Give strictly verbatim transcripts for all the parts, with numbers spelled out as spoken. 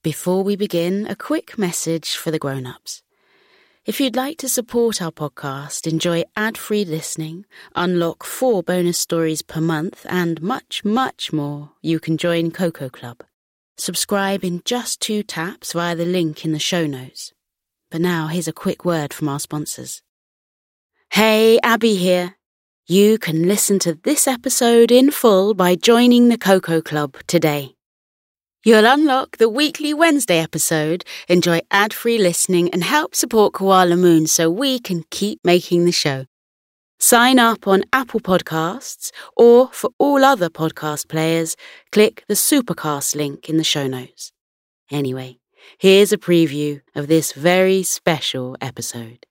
Before we begin, a quick message for the grown-ups. If you'd like to support our podcast, enjoy ad-free listening, unlock four bonus stories per month, and much, much more, you can join Coco Club. Subscribe in just two taps via the link in the show notes. But now, here's a quick word from our sponsors. Hey, Abby here. You can listen to this episode in full by joining the Coco Club today. You'll unlock the weekly Wednesday episode, enjoy ad-free listening, and help support Koala Moon so we can keep making the show. Sign up on Apple Podcasts, or for all other podcast players, click the Supercast link in the show notes. Anyway, here's a preview of this very special episode.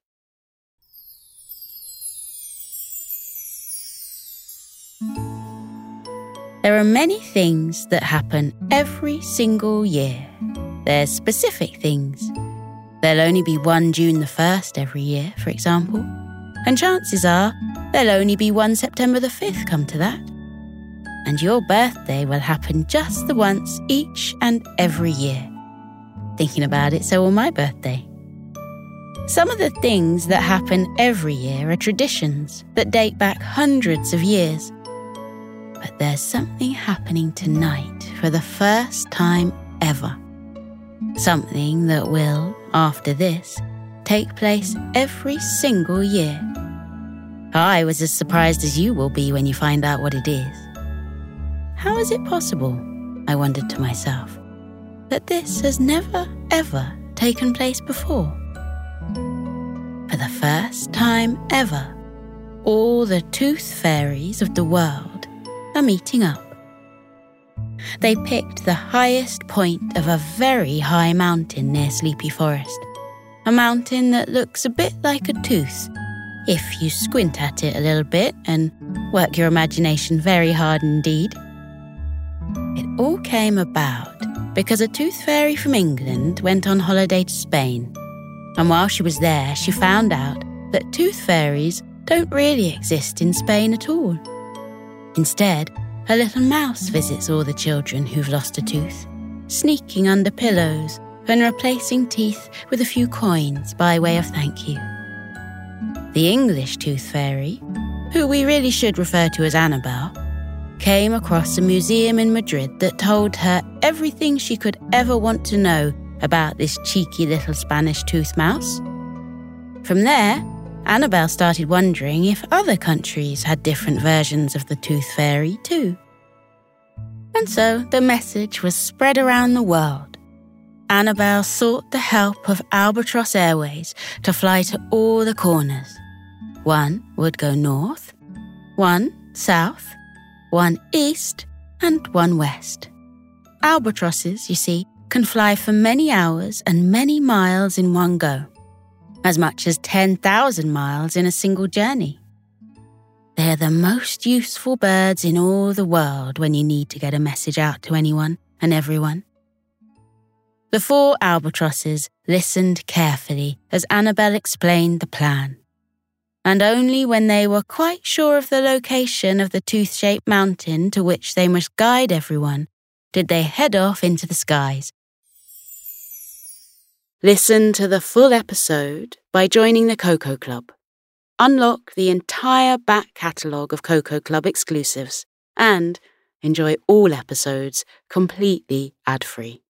There are many things that happen every single year. There's specific things. There'll only be one June the first every year, for example. And chances are there'll only be one September the fifth come to that. And your birthday will happen just the once each and every year. Thinking about it, so will my birthday. Some of the things that happen every year are traditions that date back hundreds of years. But there's something happening tonight for the first time ever. Something that will, after this, take place every single year. I was as surprised as you will be when you find out what it is. How is it possible, I wondered to myself, that this has never, ever taken place before? For the first time ever, all the tooth fairies of the world are meeting up. They picked the highest point of a very high mountain near Sleepy Forest, a mountain that looks a bit like a tooth if you squint at it a little bit and work your imagination very hard indeed. It all came about because a tooth fairy from England went on holiday to Spain, and while she was there, she found out that tooth fairies don't really exist in Spain at all. Instead, a little mouse visits all the children who've lost a tooth, sneaking under pillows and replacing teeth with a few coins by way of thank you. The English tooth fairy, who we really should refer to as Annabelle, came across a museum in Madrid that told her everything she could ever want to know about this cheeky little Spanish tooth mouse. From there, Annabelle started wondering if other countries had different versions of the tooth fairy too. And so the message was spread around the world. Annabelle sought the help of Albatross Airways to fly to all the corners. One would go north, one south, one east, and one west. Albatrosses, you see, can fly for many hours and many miles in one go. As much as ten thousand miles in a single journey. They're the most useful birds in all the world when you need to get a message out to anyone and everyone. The four albatrosses listened carefully as Annabelle explained the plan. And only when they were quite sure of the location of the tooth-shaped mountain to which they must guide everyone did they head off into the skies. Listen to the full episode by joining the Coco Club. Unlock the entire back catalogue of Coco Club exclusives and enjoy all episodes completely ad-free.